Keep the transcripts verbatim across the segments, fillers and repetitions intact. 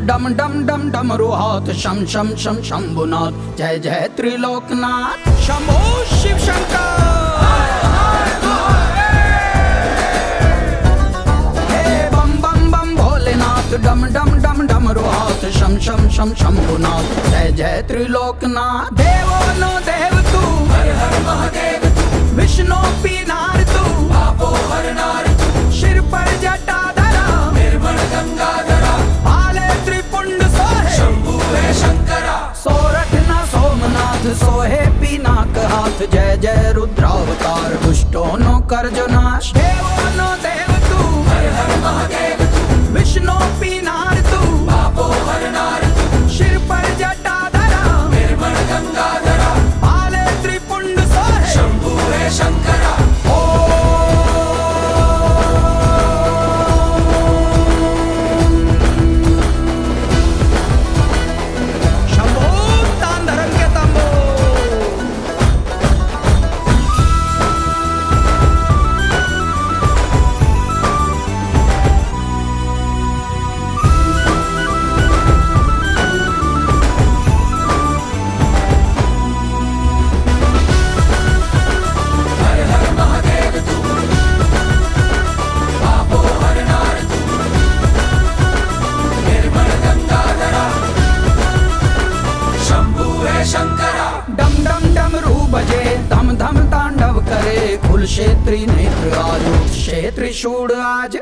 डम डम डम डमरू हाथ शम शम शम शंभुनाथ। जय जय त्रिलोकनाथ शंभो शिव शंकर। हे बम बम बम भोलेनाथ डम डम डम डमरू हाथ शम शम शम शंभुनाथ। जय जय त्रिलोकनाथ। देवो नो देव तू, हर हर महादेव तू, विष्णु पीनार तू, पापो हरनार तू, सिर पर जटाधरा, निर्मल गंगाधरा, भाले त्रिपुंड सोहे, शंभु है शंकरा, सोरठ न सोमनाथ सोहे पिनाक हाथ। जय जय रुद्रावतार दुष्टों नो करजो नाश। देवो नो देव तू, हर हर महादेव तू, विष्णु पीनार तू, पापो हरनार तू, सिर पर जटाधरा, निर्मल गंगाधरा, भाले त्रिपुंड सोहे, शंभु है शंकरा। डम डम डमरू बजे धम धम तांडव करे, कुल क्षेत्री नेत्र आजू क्षेत्र शूड आज।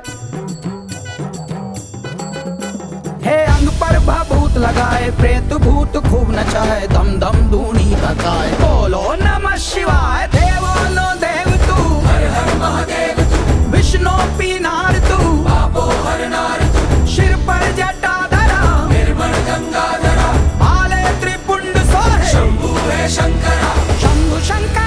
हे अंग पर भभूत लगाए, प्रेत भूत खूब नचाए, दम दम धूनी तकाए, बोलो नमः शिवाय। देवो नो देव तू, हर हर महादेव तू, विष्णु पीनार तू, पापो हरनार तू, सिर पर जटाधरा, निर्मल गंगाधरा, भाले त्रिपुंड सोहे, शंभु है शंकरा, शंभु शंकरा।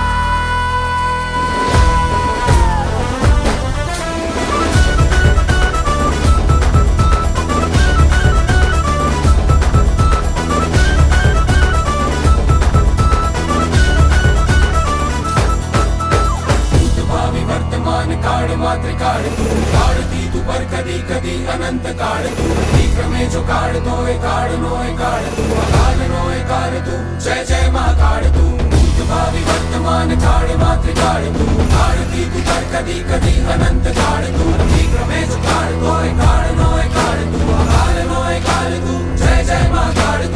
भावी वर्तमान काळ मात्र काळ तू, काळती तू पर कधी कधी अनंत काळ तू, विक्रमे जो काळ तोय काळ नोय काळ तू, अकाल नोय काळ तू, जय जय महाकाळ तू, भूत भावी वर्तमान काळ मात्र काळ तू, काळती तू पर कधी कधी अनंत काळ तू, विक्रमे जो काळ तोय काळ नोय काळ तू, अकाल नोय काळ तू, जय जय महाकाळ